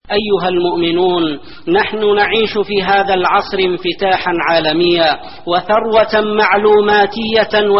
أيها المؤمنون، نحن نعيش في هذا العصر انفتاحا عالميا وثروة معلوماتية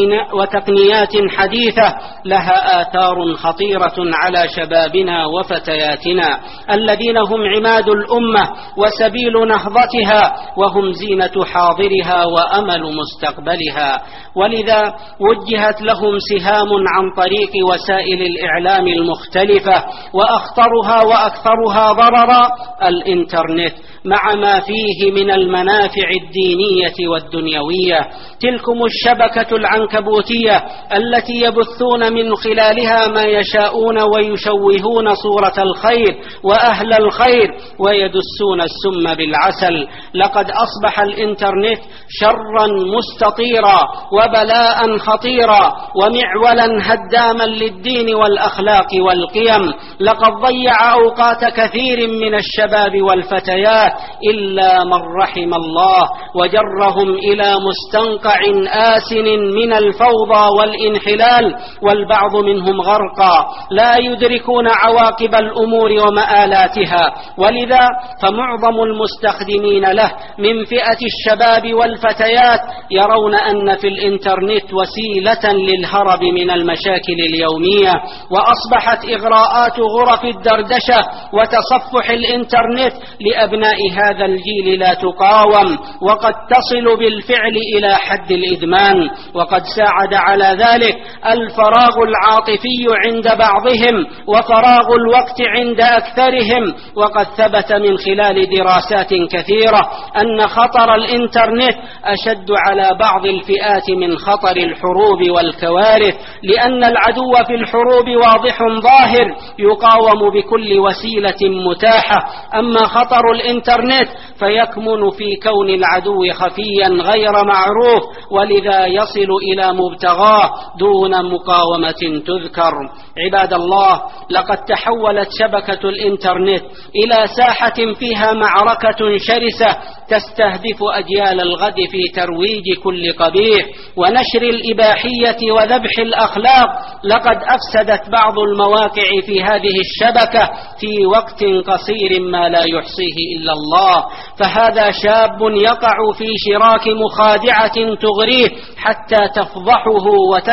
وتقنيات حديثة لها آثار خطيرة على شبابنا وفتياتنا الذين هم عماد الأمة وسبيل نهضتها، وهم زينة حاضرها وأمل مستقبلها. ولذا وجهت لهم سهام عن طريق وسائل الإعلام المختلفة، وأخطرها وأكثرها ضررا الإنترنت مع ما فيه من المنافع الدينية والدنيوية. تلكم الشبكة العنكبوتية التي يبثون من خلالها ما يشاءون ويشوهون صورة الخير وأهل الخير ويدسون السم بالعسل. لقد أصبح الإنترنت شرا مستطيرا وبلاء خطيرا ومعولا هداما للدين والأخلاق والقيم. لقد ضيع أوقات كثير من الشباب والفتيات إلا من رحم الله، وجرهم إلى مستنقع آسن من الفوضى والانحلال، والبعض منهم غرقا لا يدركون عواقب الأمور ومآلاتها. ولذا فمعظم المستخدمين له من فئة الشباب والفتيات يرون أن في الإنترنت وسيلة للهرب من المشاكل اليومية، وأصبحت إغراءات غرف الدردشة وتصفح الإنترنت لأبناء هذا الجيل لا تقاوم، وقد تصل بالفعل إلى حد الإدمان. وقد ساعد على ذلك الفراغ العاطفي عند بعضهم وفراغ الوقت عند أكثرهم. وقد ثبت من خلال دراسات كثيرة أن خطر الإنترنت أشد على بعض الفئات من خطر الحروب والكوارث، لأن العدو في الحروب واضح ظاهر يقاوم بكل وسيلة متاحة. أما خطر الإنترنت فيكمن في كون العدو خفيا غير معروف، ولذا يصل إلى مبتغاه دون مقاومة تذكر. عباد الله، لقد تحولت شبكة الإنترنت إلى ساحة فيها معركة شرسة تستهدف أجيال الغد في ترويج كل قبيح ونشر الإباحية وذبح الأخلاق. لقد أفسدت بعض المواقع في هذه الشبكة في وقت قصير ما لا يحصيه إلا الله. فهذا شاب يقع في شراك مخادعة تغريه حتى تفضحه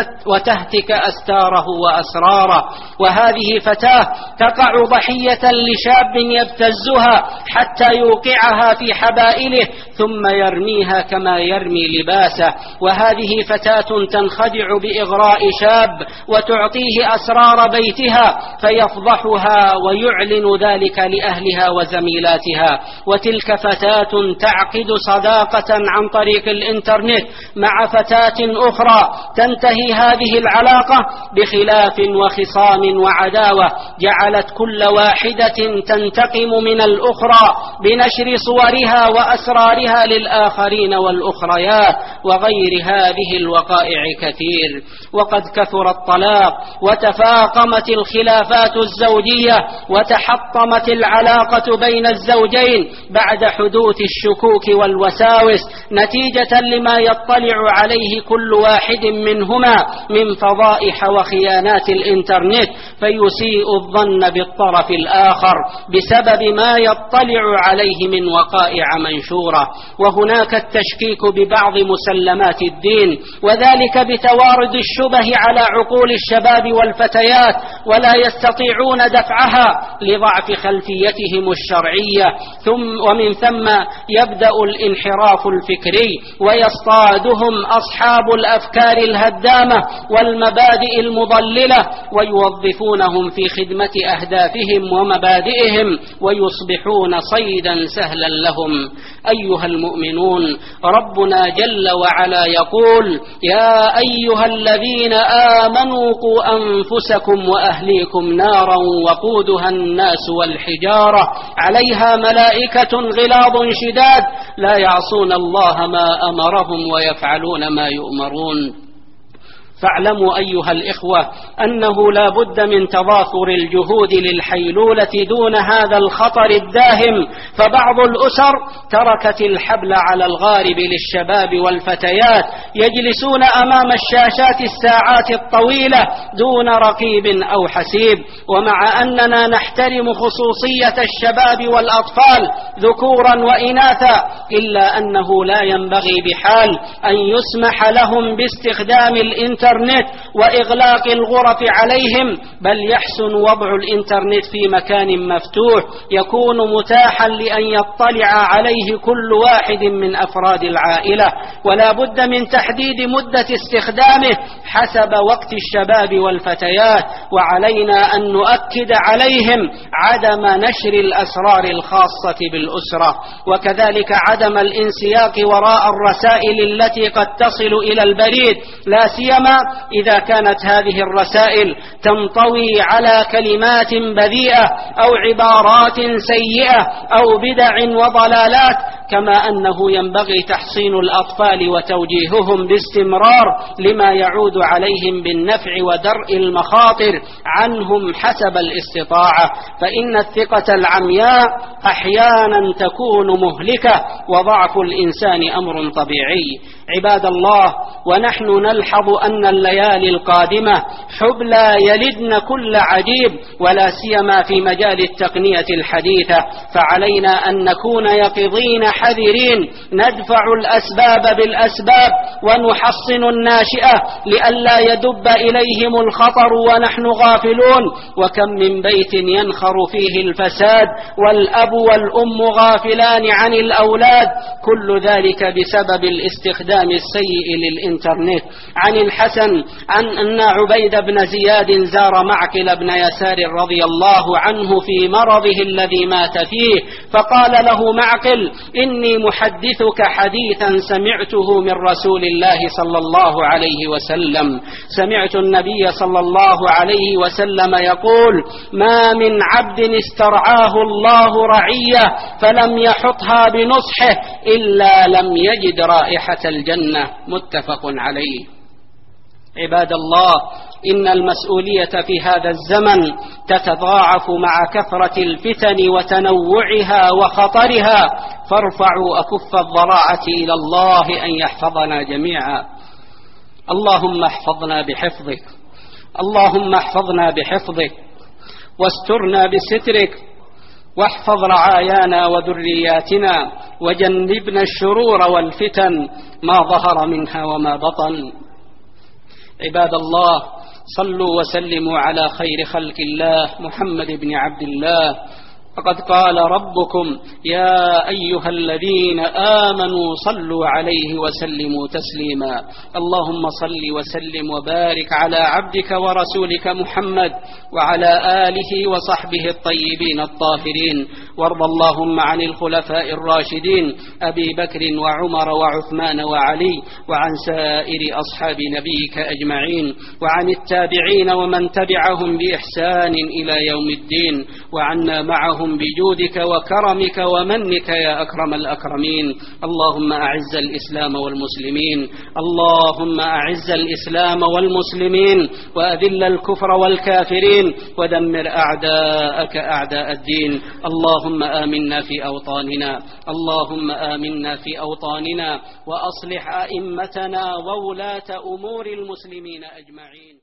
وتهتك أستاره وأسراره، وهذه فتاة تقع ضحية لشاب يبتزها حتى يوقعها في حبائله ثم يرميها كما يرمي لباسه. وهذه فتاة تنخدع بإغراء شاب وتعطيه أسرار بيتها فيفضحها ويعلن ذلك لأهلها وزميلاتها. وتلك فتاة تعقد صداقة عن طريق الإنترنت مع فتاة أخرى، تنتهي هذه العلاقة بخلاف وخصام وعداوة جعلت كل واحدة تنتقم من الأخرى بنشر صورها وأسرارها للآخرين والأخريات. وغير هذه الوقائع كثير. وقد كثر الطلاق وتفاقمت الخلافات الزوجية وتحطمت العلاقة بين الزوجين بعد حدوث الشكوك والوساوس نتيجة لما يطلع عليه كل واحد منهما من فضائح وخيانات الإنترنت، فيسيء الظن بالطرف الآخر بسبب ما يطلع عليه من وقائع منشورة. وهناك التشكيك ببعض مسلمات الدين، وذلك بتوارد الشبه على عقول الشباب والفتيات ولا يستطيعون دفعها لضعف خلفيتهم الشرعية. ومن ثم يبدأ الانحراف الفكري ويصطادهم أصحاب الأفكار الهدامة والمبادئ المضللة ويوظفونهم في خدمة أهدافهم ومبادئهم ويصبحون صيدا سهلا لهم. أيها المؤمنون، ربنا جل وعلا يقول: يا أيها الذين آمنوا قوا أنفسكم وأهليكم نارا وقودها الناس والحجارة عليها ملائكة غلاظ شداد لا يعصون الله ما أمرهم ويفعلون ما يؤمرون. فاعلموا أيها الإخوة أنه لا بد من تضافر الجهود للحيلولة دون هذا الخطر الداهم، فبعض الأسر تركت الحبل على الغارب للشباب والفتيات يجلسون أمام الشاشات الساعات الطويلة دون رقيب أو حسيب. ومع أننا نحترم خصوصية الشباب والأطفال ذكورا وإناثا، إلا أنه لا ينبغي بحال أن يسمح لهم باستخدام الإنترنت وإغلاق الغرف عليهم، بل يحسن وضع الإنترنت في مكان مفتوح يكون متاحا لأن يطلع عليه كل واحد من أفراد العائلة، ولا بد من تحديد مدة استخدامه حسب وقت الشباب والفتيات. وعلينا أن نؤكد عليهم عدم نشر الأسرار الخاصة بالأسرة، وكذلك عدم الانسياق وراء الرسائل التي قد تصل إلى البريد، لا سيما إذا كانت هذه الرسائل تنطوي على كلمات بذيئة أو عبارات سيئة أو بدع وضلالات. كما أنه ينبغي تحصين الأطفال وتوجيههم باستمرار لما يعود عليهم بالنفع ودرء المخاطر عنهم حسب الاستطاعة، فإن الثقة العمياء أحيانا تكون مهلكة، وضعف الإنسان أمر طبيعي. عباد الله، ونحن نلحظ أن الليالي القادمة حبلى يلدن كل عجيب، ولا سيما في مجال التقنية الحديثة، فعلينا أن نكون يقظين حذرين، ندفع الأسباب بالأسباب ونحصن الناشئة لئلا يدب إليهم الخطر ونحن غافلون. وكم من بيت ينخر فيه الفساد والأب والأم غافلان عن الأولاد، كل ذلك بسبب الاستخدام السيء للإنترنت. عن الحسن أن عبيد بن زياد زار معقل بن يسار رضي الله عنه في مرضه الذي مات فيه، فقال له معقل: إني محدثك حديثا سمعته من رسول الله صلى الله عليه وسلم. سمعت النبي صلى الله عليه وسلم يقول: ما من عبد استرعاه الله رعية فلم يحطها بنصحه إلا لم يجد رائحة الجنة. متفق عليه. عباد الله، إن المسؤولية في هذا الزمن تتضاعف مع كثرة الفتن وتنوعها وخطرها، فارفعوا أكف الضراعة إلى الله أن يحفظنا جميعا. اللهم احفظنا بحفظك، اللهم احفظنا بحفظك، واسترنا بسترك، واحفظ رعايانا وذرياتنا، وجنبنا الشرور والفتن ما ظهر منها وما بطن. عباد الله، صلوا وسلموا على خير خلق الله محمد بن عبد الله. فقد قال ربكم: يا أيها الذين آمنوا صلوا عليه وسلموا تسليما. اللهم صل وسلم وبارك على عبدك ورسولك محمد وعلى آله وصحبه الطيبين الطاهرين، وارض اللهم عن الخلفاء الراشدين أبي بكر وعمر وعثمان وعلي، وعن سائر أصحاب نبيك أجمعين، وعن التابعين ومن تبعهم بإحسان إلى يوم الدين، وعنا معهم بجودك وكرمك ومنك يا أكرم الأكرمين. اللهم أعز الإسلام والمسلمين، اللهم أعز الإسلام والمسلمين، وأذل الكفر والكافرين، ودمر أعداءك أعداء الدين. اللهم آمنا في أوطاننا، اللهم آمنا في أوطاننا، وأصلح أئمتنا وولاة أمور المسلمين أجمعين.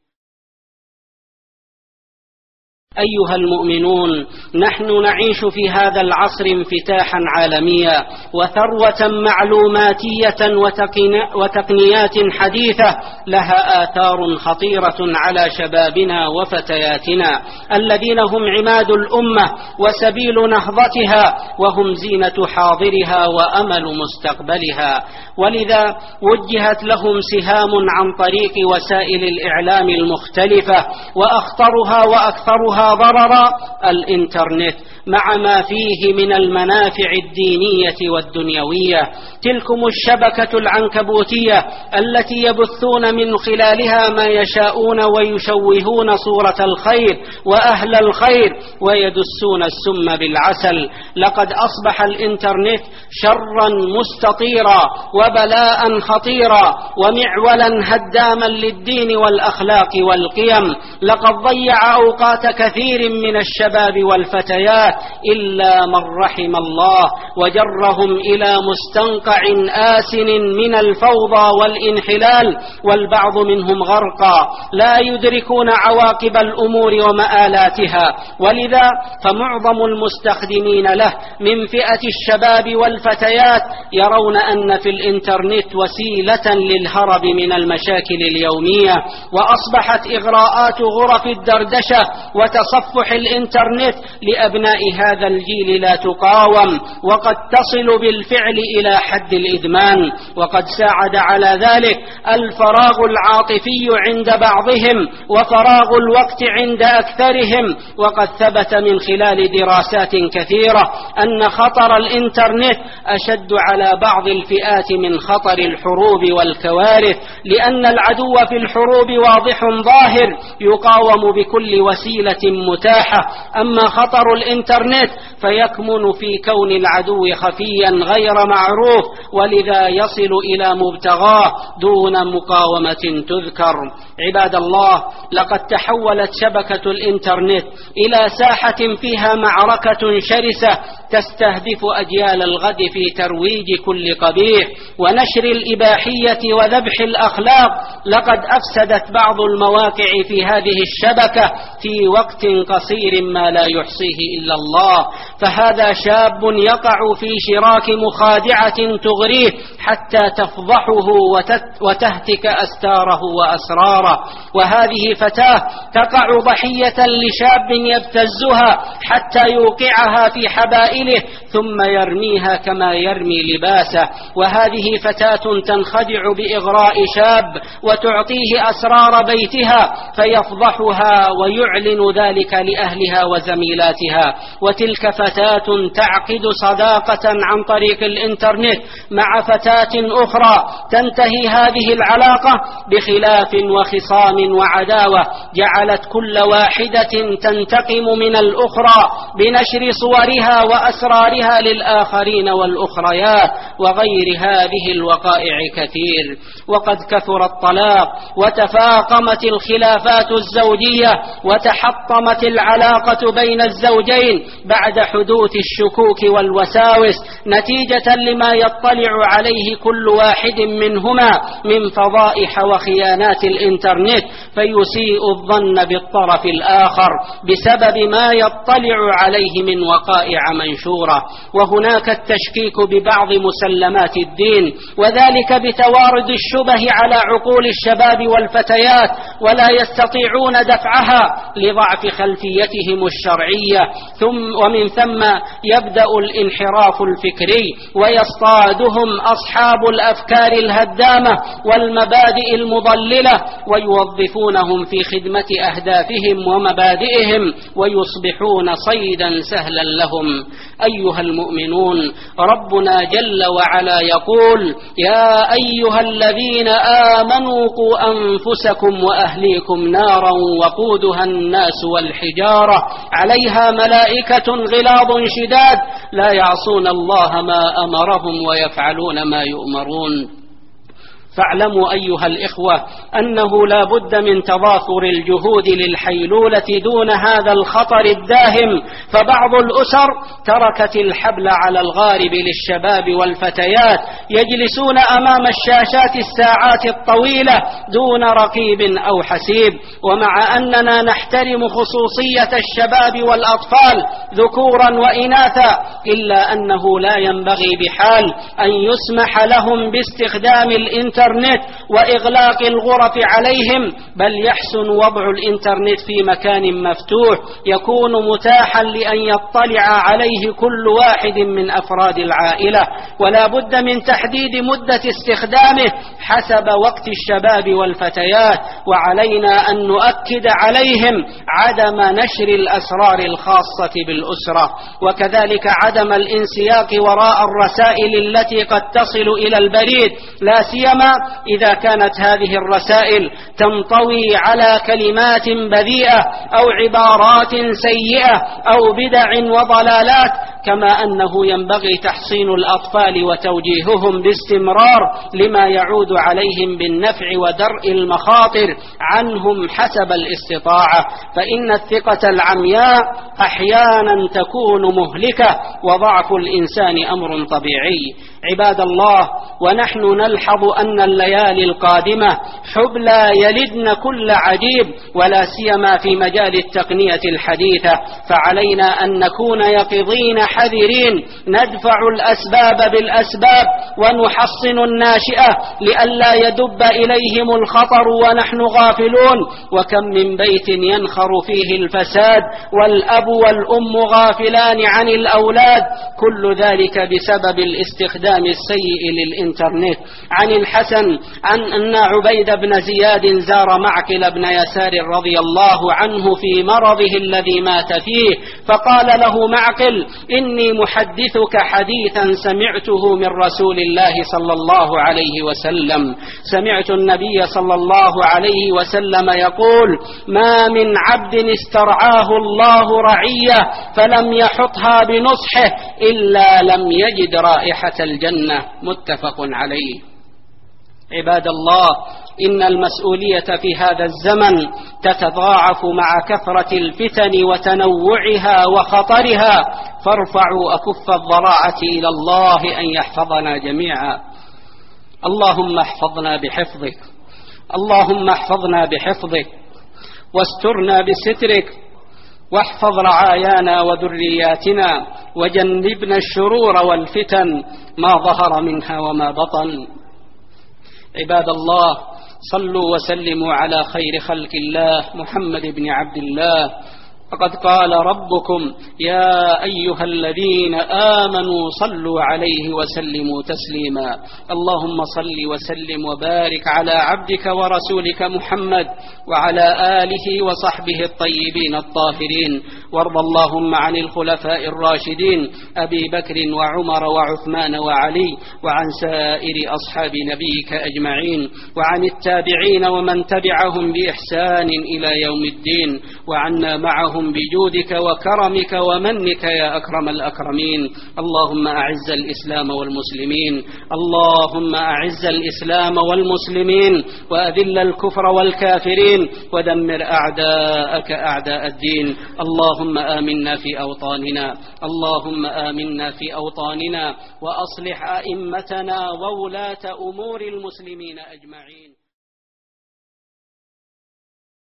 أيها المؤمنون، نحن نعيش في هذا العصر انفتاحا عالميا وثروة معلوماتية وتقنيات حديثة لها آثار خطيرة على شبابنا وفتياتنا الذين هم عماد الأمة وسبيل نهضتها، وهم زينة حاضرها وأمل مستقبلها، ولذا وجهت لهم سهام عن طريق وسائل الإعلام المختلفة، وأخطرها وأكثرها ضررا الإنترنت مع ما فيه من المنافع الدينية والدنيوية. تلكم الشبكة العنكبوتية التي يبثون من خلالها ما يشاءون ويشوهون صورة الخير وأهل الخير ويدسون السم بالعسل. لقد أصبح الإنترنت شرا مستطيرا وبلاء خطيرا ومعولا هداما للدين والأخلاق والقيم. لقد ضيع أوقات كثير من الشباب والفتيات إلا من رحم الله، وجرهم إلى مستنقع آسن من الفوضى والانحلال، والبعض منهم غرقا لا يدركون عواقب الأمور ومآلاتها. ولذا فمعظم المستخدمين له من فئة الشباب والفتيات يرون أن في الإنترنت وسيلة للهرب من المشاكل اليومية، وأصبحت إغراءات غرف الدردشة وتصفح الإنترنت لأبناء هذا الجيل لا تقاوم، وقد تصل بالفعل إلى حد الإدمان. وقد ساعد على ذلك الفراغ العاطفي عند بعضهم وفراغ الوقت عند أكثرهم. وقد ثبت من خلال دراسات كثيرة أن خطر الإنترنت أشد على بعض الفئات من خطر الحروب والكوارث، لأن العدو في الحروب واضح ظاهر يقاوم بكل وسيلة متاحة. أما خطر الإنترنت فيكمن في كون العدو خفيا غير معروف، ولذا يصل إلى مبتغاه دون مقاومة تذكر. عباد الله، لقد تحولت شبكة الإنترنت إلى ساحة فيها معركة شرسة تستهدف أجيال الغد في ترويج كل قبيح ونشر الإباحية وذبح الأخلاق. لقد أفسدت بعض المواقع في هذه الشبكة في وقت قصير ما لا يحصيه إلا الله. فهذا شاب يقع في شراك مخادعة تغريه حتى تفضحه وتهتك أستاره وأسراره. وهذه فتاة تقع ضحية لشاب يبتزها حتى يوقعها في حبائله ثم يرميها كما يرمي لباسه. وهذه فتاة تنخدع بإغراء شاب وتعطيه أسرار بيتها فيفضحها ويعلن ذلك لأهلها وزميلاتها. وتلك فتاة تعقد صداقة عن طريق الإنترنت مع فتاة أخرى، تنتهي هذه العلاقة بخلاف وخصام وعداوة جعلت كل واحدة تنتقم من الأخرى بنشر صورها وأسرارها للآخرين والأخريات. وغير هذه الوقائع كثير. وقد كثر الطلاق وتفاقمت الخلافات الزوجية وتحطمت العلاقة بين الزوجين بعد حدوث الشكوك والوساوس نتيجة لما يطلع عليه كل واحد منهما من فضائح وخيانات الإنترنت، فيسيء الظن بالطرف الآخر بسبب ما يطلع عليه من وقائع منشورة. وهناك التشكيك ببعض مسلمات الدين، وذلك بتوارد الشبه على عقول الشباب والفتيات ولا يستطيعون دفعها لضعف خلفيتهم الشرعية. ومن ثم يبدأ الانحراف الفكري ويصطادهم أصحاب الأفكار الهدامة والمبادئ المضللة ويوظفونهم في خدمة أهدافهم ومبادئهم ويصبحون صيدا سهلا لهم. أيها المؤمنون، ربنا جل وعلا يقول: يا أيها الذين آمنوا قوا أنفسكم وأهليكم نارا وقودها الناس والحجارة عليها ملائكة غلاظ شداد لا يعصون الله ما أمرهم ويفعلون ما يؤمرون. فاعلموا أيها الإخوة أنه لا بد من تضافر الجهود للحيلولة دون هذا الخطر الداهم. فبعض الأسر تركت الحبل على الغارب للشباب والفتيات يجلسون أمام الشاشات الساعات الطويلة دون رقيب أو حسيب. ومع أننا نحترم خصوصية الشباب والأطفال ذكورا وإناثا، إلا أنه لا ينبغي بحال أن يسمح لهم باستخدام الإنترنت وإغلاق الغرف عليهم، بل يحسن وضع الإنترنت في مكان مفتوح يكون متاحا لأن يطلع عليه كل واحد من أفراد العائلة. ولا بد من تحديد مدة استخدامه حسب وقت الشباب والفتيات. وعلينا أن نؤكد عليهم عدم نشر الأسرار الخاصة بالأسرة، وكذلك عدم الانسياق وراء الرسائل التي قد تصل إلى البريد، لا سيما إذا كانت هذه الرسائل تنطوي على كلمات بذيئة أو عبارات سيئة أو بدع وضلالات كما أنه ينبغي تحصين الأطفال وتوجيههم باستمرار لما يعود عليهم بالنفع ودرء المخاطر عنهم حسب الاستطاعة، فإن الثقة العمياء أحيانا تكون مهلكة، وضعف الإنسان أمر طبيعي. عباد الله، ونحن نلحظ أن الليالي القادمة حبلى يلدن كل عجيب، ولا سيما في مجال التقنية الحديثة، فعلينا أن نكون يقظين حذرين، ندفع الأسباب بالأسباب ونحصن الناشئة لئلا يدب إليهم الخطر ونحن غافلون. وكم من بيت ينخر فيه الفساد والأب والأم غافلان عن الأولاد، كل ذلك بسبب الاستخدام السيء للإنترنت. عن الحسن أن عبيد بن زياد زار معقل بن يسار رضي الله عنه في مرضه الذي مات فيه، فقال له معقل: إني محدثك حديثا سمعته من رسول الله صلى الله عليه وسلم. سمعت النبي صلى الله عليه وسلم يقول: ما من عبد استرعاه الله رعية فلم يحطها بنصحه إلا لم يجد رائحة الجنة. متفق عليه. عباد الله، إن المسؤولية في هذا الزمن تتضاعف مع كثرة الفتن وتنوعها وخطرها، فارفعوا أكف الضراعة إلى الله أن يحفظنا جميعا. اللهم احفظنا بحفظك، اللهم احفظنا بحفظك، واسترنا بسترك، واحفظ رعايانا وذرياتنا، وجنبنا الشرور والفتن ما ظهر منها وما بطن. عباد الله، صلوا وسلموا على خير خلق الله محمد بن عبد الله. فقد قال ربكم: يا أيها الذين آمنوا صلوا عليه وسلموا تسليما. اللهم صل وسلم وبارك على عبدك ورسولك محمد وعلى آله وصحبه الطيبين الطاهرين، وارض اللهم عن الخلفاء الراشدين أبي بكر وعمر وعثمان وعلي، وعن سائر أصحاب نبيك أجمعين، وعن التابعين ومن تبعهم بإحسان إلى يوم الدين، وعنا معهم بجودك وكرمك ومنك يا أكرم الأكرمين. اللهم أعز الإسلام والمسلمين، اللهم أعز الإسلام والمسلمين، وأذل الكفر والكافرين، ودمر أعداءك أعداء الدين. اللهم آمنا في أوطاننا، اللهم آمنا في أوطاننا، وأصلح أئمتنا وولاة أمور المسلمين أجمعين.